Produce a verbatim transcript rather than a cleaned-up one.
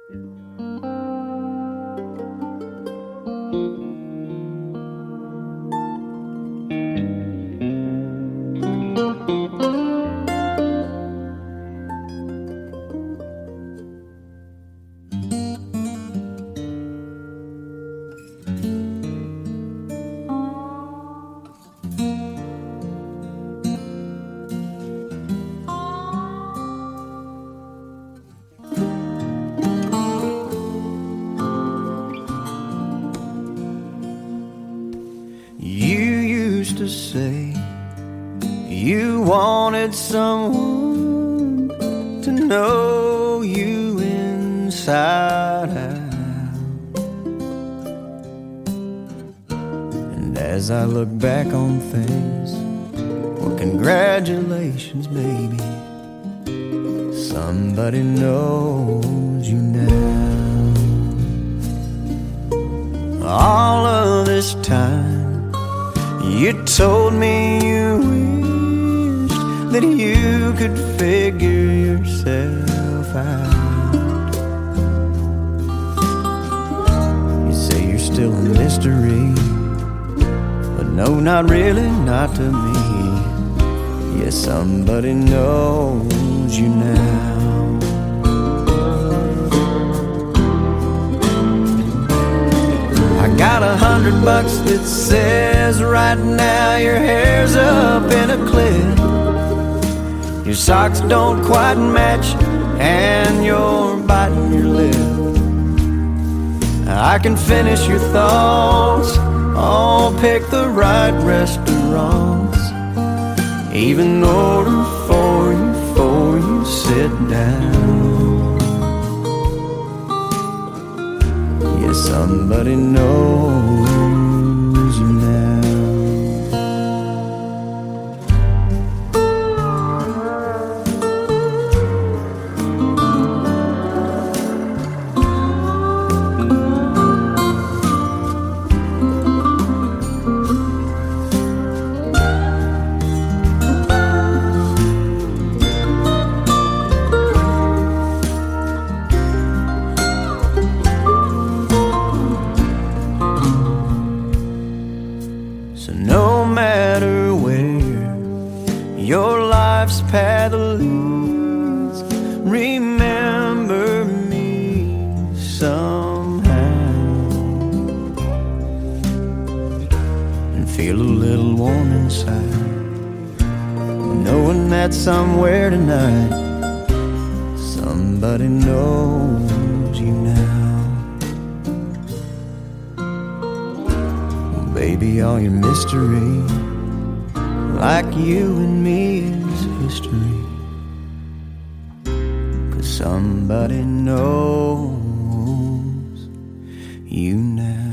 To say you wanted someone to know you inside out. And as I look back on things, well, congratulations, baby. Somebody knows you now. All of this time you told me you wished that you could figure yourself out. You say you're still a mystery, but no, not really, not to me. Yes, somebody knows you now. I got a hundred bucks that says right now your hair's up in a clip, your socks don't quite match, and you're biting your lip. I can finish your thoughts, I'll pick the right restaurants, even order for you before you sit down. Somebody knows you now. So no matter where your life's path leads, remember me somehow, and feel a little warm inside, knowing that somewhere tonight somebody knows you now. Baby, all your mystery, like you and me, is history. 'Cause somebody knows you now.